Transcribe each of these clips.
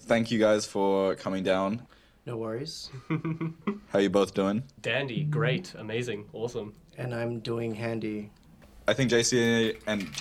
thank you guys for coming down. No worries. How you both doing? Dandy, great, amazing, awesome. And I'm doing handy. I think JC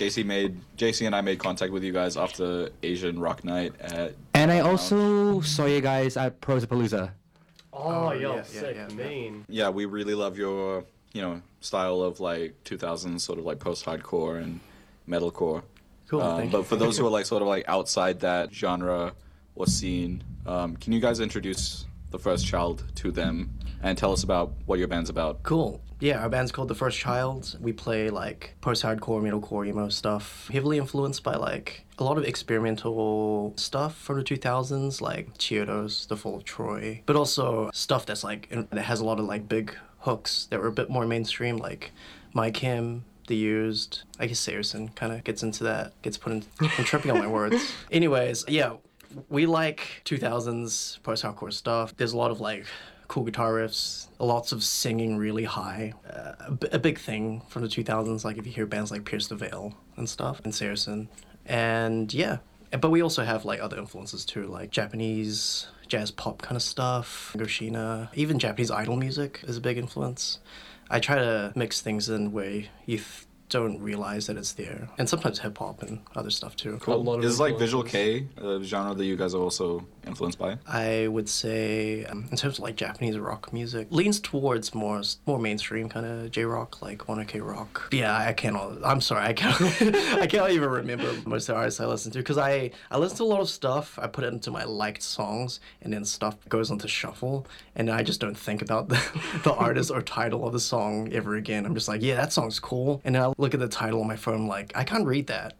and I made contact with you guys after Asian Rock Night at. And I also saw you guys at Prosapalooza. Oh, yo, yeah, sick, yeah. mean. Yeah, we really love your, style of like 2000s sort of like post-hardcore and metalcore. Cool, thank you. But for those who are like sort of like outside that genre or scene, can you guys introduce The First Child to them and tell us about what your band's about? Cool. Yeah, our band's called The First Child. We play like post-hardcore, metalcore, emo stuff. Heavily influenced by like a lot of experimental stuff from the 2000s, like Chiodos, The Fall of Troy. But also stuff that's like, that has a lot of like big hooks that were a bit more mainstream, like My Chem, The Used. I guess Saracen kind of gets into that, gets put in, I'm tripping on my words. Anyways, yeah, we like 2000s post-hardcore stuff. There's a lot of like cool guitar riffs, lots of singing really high. A big thing from the 2000s, like if you hear bands like Pierce the Veil and stuff, and Saracen. And yeah, but we also have like other influences too, like Japanese jazz pop kind of stuff, Goshina, even Japanese idol music is a big influence. I try to mix things in where you don't realize that it's there, and sometimes hip hop and other stuff too. A lot of Is like Visual influences. K a genre that you guys are also influenced by? I would say, in terms of like Japanese rock music, leans towards more mainstream kind of J-rock, like 1OK Rock. Yeah, I'm sorry, I can't I can't even remember most of the artists I listen to, because I listen to a lot of stuff, I put it into my liked songs, and then stuff goes onto shuffle, and I just don't think about the artist or title of the song ever again. I'm just like, yeah, that song's cool, and then I'll look at the title on my phone like, I can't read that.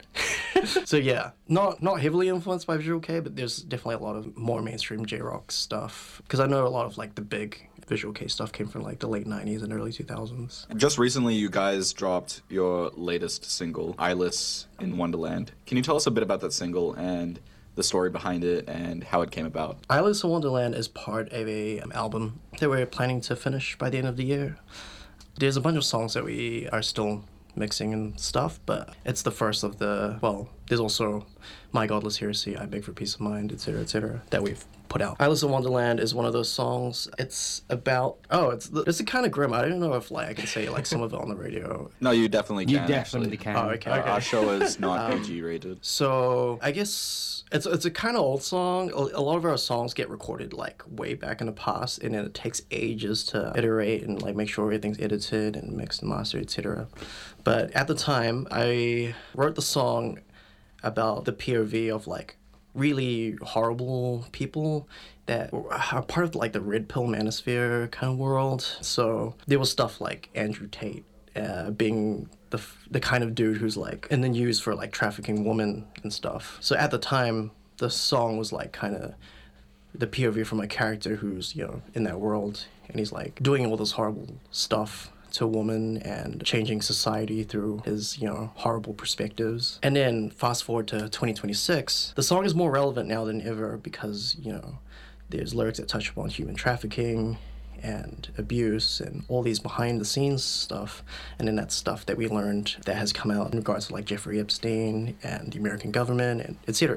So yeah, not heavily influenced by Visual K, but there's definitely a lot of more mainstream J-rock stuff, because I know a lot of like the big Visual K stuff came from like the late 90s and early 2000s. Just recently, you guys dropped your latest single, Eyeless in Wonderland. Can you tell us a bit about that single and the story behind it and how it came about? Eyeless in Wonderland is part of a album that we're planning to finish by the end of the year. There's a bunch of songs that we are still mixing and stuff, but it's the first of there's also My Godless Heresy, I Beg for Peace of Mind, etc., that we've put out. Eyeless in Wonderland is one of those songs. It's about, it's a kind of grim. I don't know if like I can say like some of it on the radio. No, you definitely can. You definitely actually. can. Oh, okay. Our show is not PG rated. So I guess it's a kind of old song. A lot of our songs get recorded like way back in the past, and then it takes ages to iterate and like make sure everything's edited and mixed and mastered, etc. But at the time, I wrote the song about the POV of like really horrible people that are part of like the red pill manosphere kind of world. So there was stuff like Andrew Tate being the kind of dude who's like in the news for like trafficking women and stuff. So at the time, the song was like kind of the POV from a character who's, in that world, and he's like doing all this horrible stuff to a woman and changing society through his, horrible perspectives. And then fast forward to 2026, the song is more relevant now than ever because, there's lyrics that touch upon human trafficking and abuse and all these behind the scenes stuff, and then that stuff that we learned that has come out in regards to like Jeffrey Epstein and the American government and etc.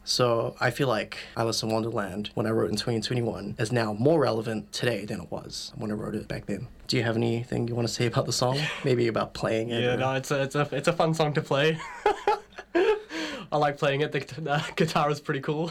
So I feel like Alice in Wonderland, when I wrote in 2021, is now more relevant today than it was when I wrote it back then. Do you have anything you want to say about the song? Maybe about playing it? Yeah, no, it's a fun song to play. I like playing it. The guitar is pretty cool.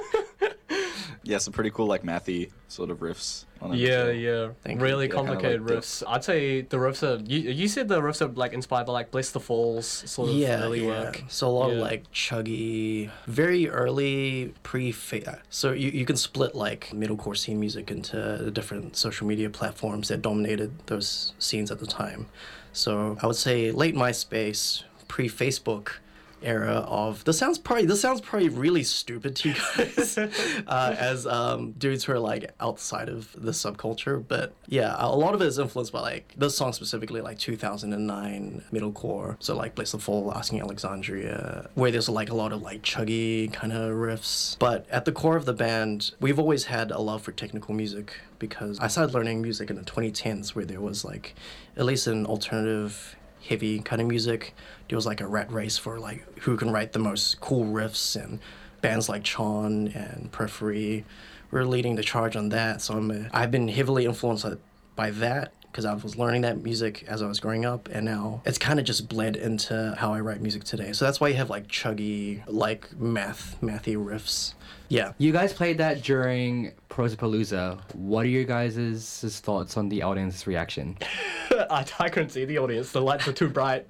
Yeah, some pretty cool like mathy sort of riffs on it. Yeah. Thank you. Really Yeah, kinda complicated like the- riffs. I'd say the riffs are. You said the riffs are like inspired by like Bless the Falls sort of early work. So a lot of Yeah. like chuggy, very early so you can split like metalcore scene music into the different social media platforms that dominated those scenes at the time. So I would say late MySpace, pre-Facebook era of this sounds probably really stupid to you guys as dudes who are like outside of the subculture, but yeah, a lot of it is influenced by like this song specifically, like 2009 metalcore, so like Bless the Fall, Asking Alexandria, where there's like a lot of like chuggy kind of riffs. But at the core of the band, we've always had a love for technical music, because I started learning music in the 2010s, where there was like at least an alternative heavy kind of music. There was like a rat race for like who can write the most cool riffs and bands like Chon and Periphery were leading the charge on that. So I've been heavily influenced by that because I was learning that music as I was growing up, and now it's kind of just bled into how I write music today. So that's why you have like chuggy, like mathy riffs. Yeah. You guys played that during Prosapalooza. What are your guys' thoughts on the audience's reaction? I couldn't see the audience. The lights were too bright.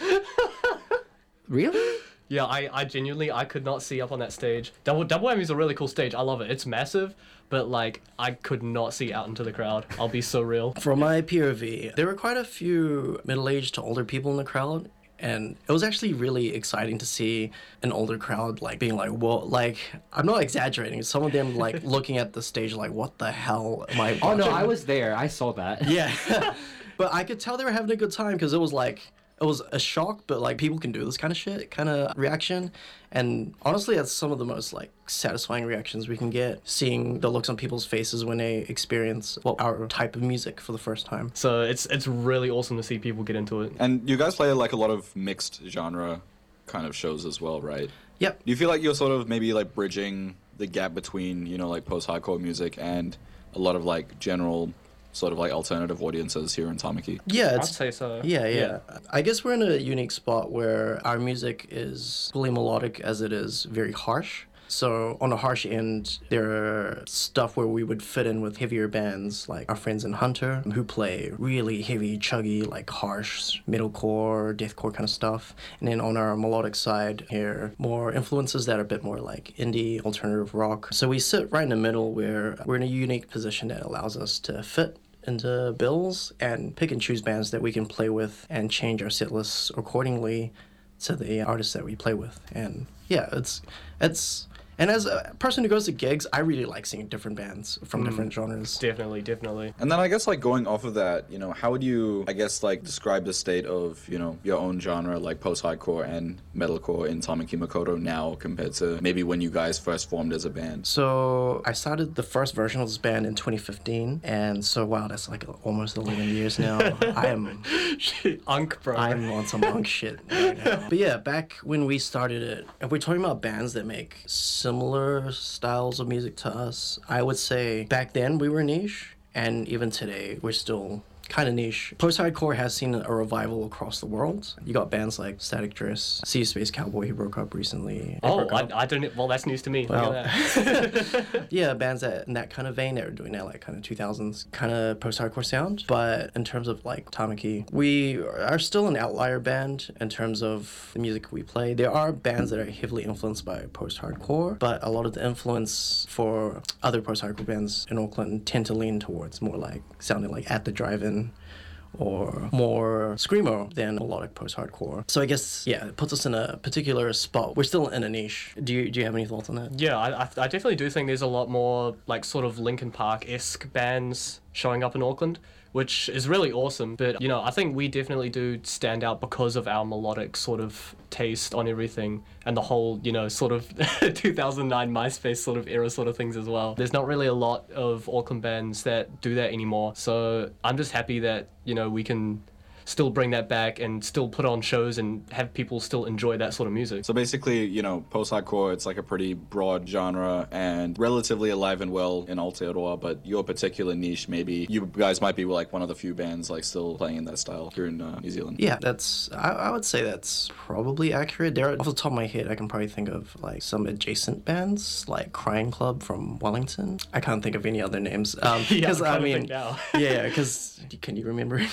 Really? Yeah, I genuinely, I could not see up on that stage. Double Whammy is a really cool stage. I love it. It's massive, but like, I could not see out into the crowd. I'll be so real. From my POV, there were quite a few middle-aged to older people in the crowd. And it was actually really exciting to see an older crowd like being like, whoa, like, I'm not exaggerating. Some of them like looking at the stage like, what the hell am I watching? Oh no, I was there. I saw that. Yeah. But I could tell they were having a good time because it was like, it was a shock, but like people can do this kind of shit, kind of reaction. And honestly, that's some of the most like satisfying reactions we can get, seeing the looks on people's faces when they experience our type of music for the first time. So it's really awesome to see people get into it. And you guys play like a lot of mixed genre kind of shows as well, right? Yep. Do you feel like you're sort of maybe like bridging the gap between, you know, like post-hardcore music and a lot of like general sort of like alternative audiences here in Tamaki? Yeah, I'd say so. Yeah. I guess we're in a unique spot where our music is fully melodic as it is very harsh. So on the harsh end, there are stuff where we would fit in with heavier bands like our friends in Hunter, who play really heavy, chuggy, like harsh metalcore, deathcore kind of stuff. And then on our melodic side here, more influences that are a bit more like indie, alternative rock. So we sit right in the middle where we're in a unique position that allows us to fit into bills and pick and choose bands that we can play with and change our set lists accordingly to the artists that we play with. And yeah, it's and as a person who goes to gigs, I really like seeing different bands from different genres. Definitely. And then I guess like going off of that, you know, how would you, I guess, like describe the state of, you know, your own genre, like post-hardcore and metalcore in Tamaki Makoto now compared to maybe when you guys first formed as a band? So I started the first version of this band in 2015, and so wow, that's like almost 11 years now. Unk, bro. I'm on some unk shit right now. But yeah, back when we started it, if we're talking about bands that make similar styles of music to us, I would say back then we were niche, and even today we're still kind of niche. Post-hardcore has seen a revival across the world. You got bands like Static Dress, Sea Space Cowboy, who broke up recently. I don't. Well, that's news to me. Well, Look at that. yeah, bands in that kind of vein, they were doing that like kind of 2000s kind of post-hardcore sound. But in terms of like Tamaki, we are still an outlier band in terms of the music we play. There are bands that are heavily influenced by post-hardcore, but a lot of the influence for other post-hardcore bands in Auckland tend to lean towards more like sounding like At the Drive-In or more screamo than melodic post-hardcore. So I guess, yeah, it puts us in a particular spot. We're still in a niche. Do you have any thoughts on that? Yeah, I definitely do think there's a lot more like sort of Linkin Park-esque bands showing up in Auckland, which is really awesome. But, you know, I think we definitely do stand out because of our melodic sort of taste on everything and the whole, you know, sort of 2009 MySpace sort of era sort of things as well. There's not really a lot of Auckland bands that do that anymore. So I'm just happy that, you know, we can still bring that back and still put on shows and have people still enjoy that sort of music. So basically, you know, post-hardcore, it's like a pretty broad genre and relatively alive and well in Aotearoa, but your particular niche, maybe you guys might be like one of the few bands like still playing in that style here in New Zealand. Yeah, I would say that's probably accurate. There, off the top of my head, I can probably think of like some adjacent bands like Crying Club from Wellington. I can't think of any other names. Because I mean, now. Yeah, because can you remember any?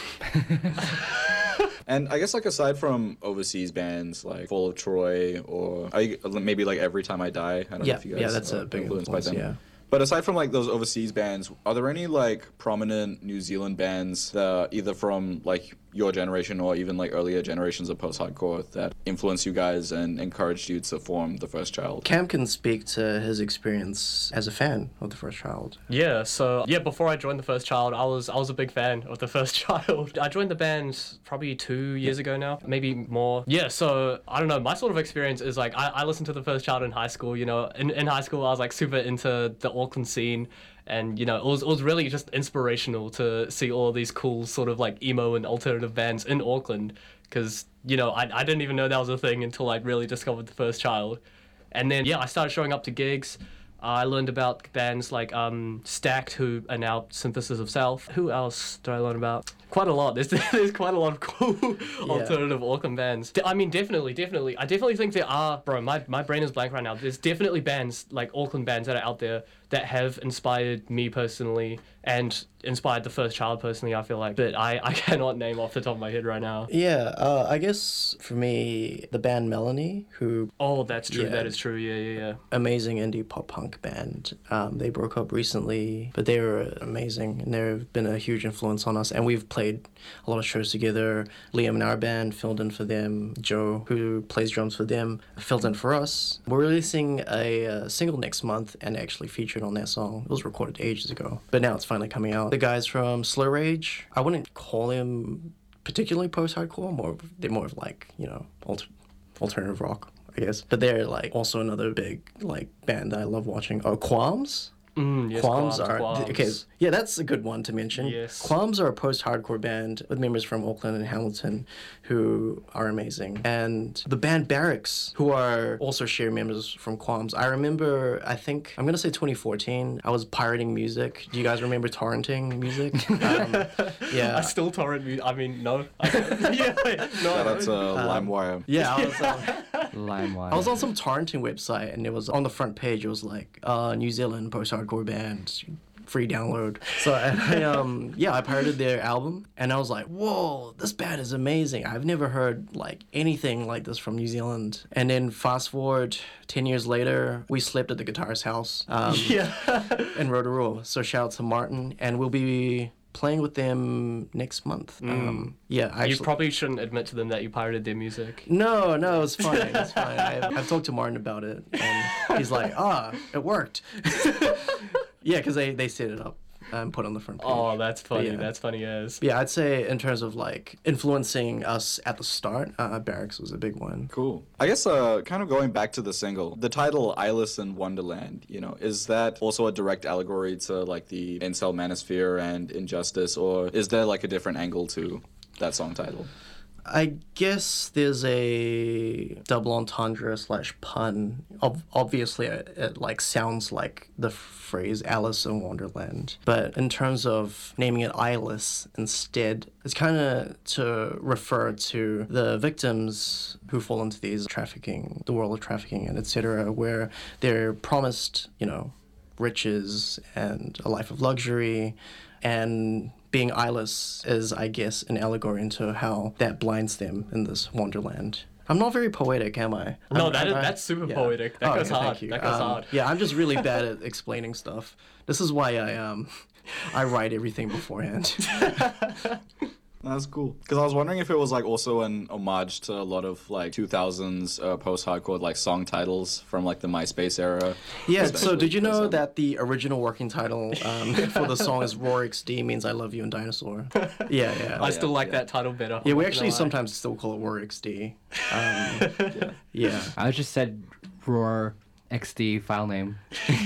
And I guess like aside from overseas bands like Fall of Troy or maybe like Every Time I Die, I don't know if you guys that's are a big influenced by them. Yeah. But aside from like those overseas bands, are there any like prominent New Zealand bands that either from like your generation or even like earlier generations of post-hardcore that influenced you guys and encouraged you to form The First Child? Cam can speak to his experience as a fan of The First Child. Yeah, so yeah, before I joined The First Child, I was a big fan of The First Child. I joined the band probably 2 years ago now, maybe more. Yeah, so I don't know, my sort of experience is like I listened to The First Child in high school, you know. In high school I was like super into the Auckland scene. And, you know, it was really just inspirational to see all these cool sort of like emo and alternative bands in Auckland. Because, you know, I didn't even know that was a thing until I really discovered The First Child. And then, yeah, I started showing up to gigs. I learned about bands like Stacked, who are now Synthesis of Self. Who else did I learn about? Quite a lot. There's quite a lot of cool alternative Auckland bands. I mean, definitely. I definitely think there are, bro, my brain is blank right now. There's definitely bands, like Auckland bands that are out there that have inspired me personally and inspired the First Child personally, I feel like. But I cannot name off the top of my head right now. Yeah, I guess for me, the band Melanie, who... Oh, that's true. Yeah. That is true. Yeah. amazing indie pop punk band. They broke up recently, but they were amazing and they've been a huge influence on us. And we've played a lot of shows together. Liam in our band filled in for them. Joe, who plays drums for them, filled in for us. We're releasing a single next month and actually featured on that song. It was recorded ages ago, but now it's finally coming out. The guys from Slow Rage, I wouldn't call them particularly post-hardcore. They're more of like, alternative rock, I guess. But they're like also another big like band that I love watching. Oh, Qualms. Yes, Qualms are Qualms. okay. Yeah, that's a good one to mention. Yes. Qualms are a post-hardcore band with members from Auckland and Hamilton, who are amazing, and the band Barracks, who are also share members from Qualms. I remember, I think I'm gonna say 2014. I was pirating music. Do you guys remember torrenting music? Yeah. I still torrent music. I mean, no. Yeah, wait, no. Shout out to LimeWire. Yeah, LimeWire. I was on some torrenting website, and it was on the front page. It was like New Zealand post-hardcore band, free download. So I pirated their album, and I was like, whoa, this band is amazing. I've never heard like anything like this from New Zealand. And then fast forward 10 years later, we slept at the guitarist's house in Rotorua. So shout out to Martin, and we'll be playing with them next month. You probably shouldn't admit to them that you pirated their music. No, it's fine. It's fine. I've talked to Martin about it, and he's like, it worked. Yeah, because they set it up and put on the front page. Oh, that's funny. Yeah. That's funny as. Yeah, I'd say in terms of like influencing us at the start, Barracks was a big one. Cool. I guess kind of going back to the single, the title Eyeless in Wonderland, is that also a direct allegory to like the incel manosphere and injustice, or is there like a different angle to that song title? I guess there's a double entendre / pun. Obviously, it like sounds like the phrase Alice in Wonderland. But in terms of naming it Eyeless instead, it's kind of to refer to the victims who fall into these the world of trafficking and etc., where they're promised, riches and a life of luxury, and being eyeless is, I guess, an allegory into how that blinds them in this wonderland. I'm not very poetic, am I? No, that's super poetic. That goes hard. That goes hard. Yeah, I'm just really bad at explaining stuff. This is why I write everything beforehand. That's cool. Because I was wondering if it was like also an homage to a lot of like 2000s post-hardcore like song titles from like the MySpace era. Yeah, so did you know that the original working title for the song is Roar XD means I love you in dinosaur? Yeah. I still like that title better. Yeah, we actually sometimes still call it Roar XD. Yeah. I just said Roar XD file name.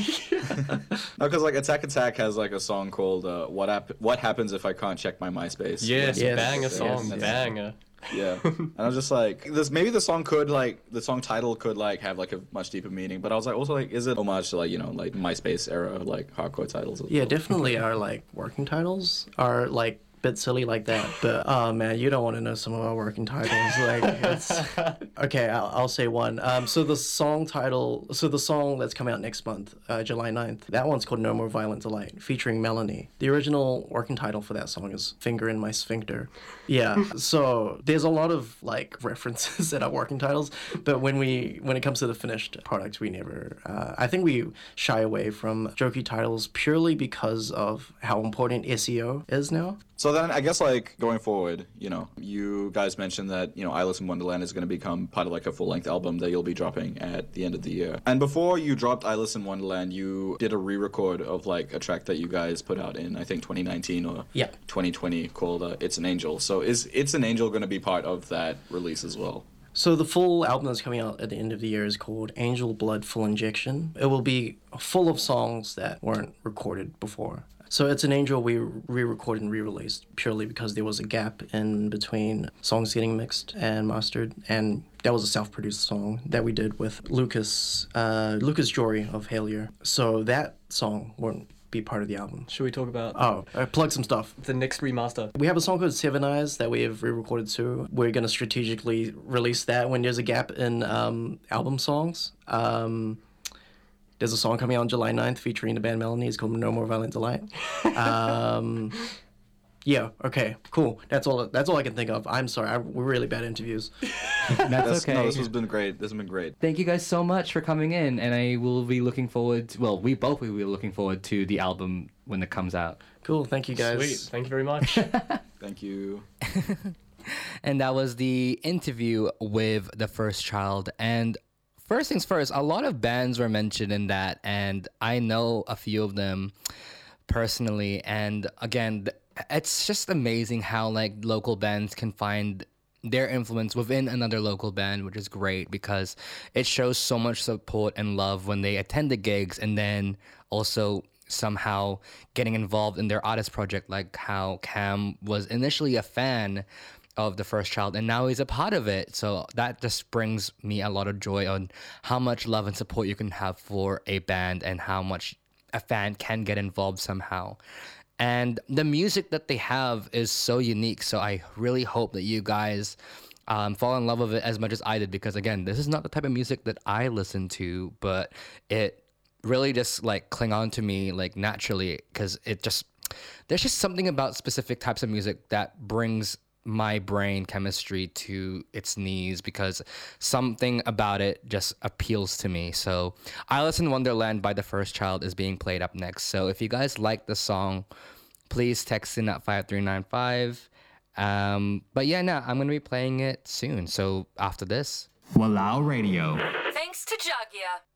No, because like Attack has like a song called "What Happens If I Can't Check My MySpace." Yes, banger song, yes. banger. Yeah, and I was just like, maybe the song title could like have like a much deeper meaning, but I was like, also like, is it homage to like like MySpace era like hardcore titles? Yeah, definitely our like working titles are like bit silly like that, but oh man, you don't want to know some of our working titles. Like, it's okay. I'll say one. So the song that's coming out next month, July 9th, that one's called No More Violent Delight, featuring Melanie. The original working title for that song is Finger in My Sphincter. Yeah. So there's a lot of like references in our working titles, but when it comes to the finished product, we never. I think we shy away from jokey titles purely because of how important SEO is now. So then I guess like going forward, you guys mentioned that, Eyeless in Wonderland is going to become part of like a full-length album that you'll be dropping at the end of the year. And before you dropped Eyeless in Wonderland, you did a re-record of like a track that you guys put out in, I think, 2019 or 2020 called It's an Angel. So is It's an Angel going to be part of that release as well? So the full album that's coming out at the end of the year is called Angel Blood Full Injection. It will be full of songs that weren't recorded before. So It's an Angel we re-recorded and re-released purely because there was a gap in between songs getting mixed and mastered, and that was a self-produced song that we did with Lucas Jory of Halier. So that song won't be part of the album. Should we talk about Plug some stuff. the next remaster? We have a song called Seven Eyes that we have re-recorded too. We're going to strategically release that when there's a gap in album songs. There's a song coming out on July 9th featuring the band Melanie. It's called No More Violent Delight. Yeah, okay, cool. That's all I can think of. I'm sorry, we're really bad interviews. That's okay. No, this has been great. This has been great. Thank you guys so much for coming in, and I will be looking forward to, we both will be looking forward to the album when it comes out. Cool, thank you guys. Sweet. Thank you very much. Thank you. And that was the interview with The First Child. And first things first, a lot of bands were mentioned in that, and I know a few of them personally. And again, it's just amazing how like local bands can find their influence within another local band, which is great because it shows so much support and love when they attend the gigs, and then also somehow getting involved in their artist project, like how Cam was initially a fan of The First Child and now he's a part of it. So that just brings me a lot of joy on how much love and support you can have for a band and how much a fan can get involved somehow. And the music that they have is so unique. So I really hope that you guys fall in love with it as much as I did, because again, this is not the type of music that I listen to, but it really just like cling on to me like naturally, because there's just something about specific types of music that brings my brain chemistry to its knees, because something about it just appeals to me. So Alice in Wonderland by The First Child is being played up next. So if you guys like the song, please text in at 5395. But yeah, no, I'm going to be playing it soon. So after this, Walao Radio. Thanks to Jagia.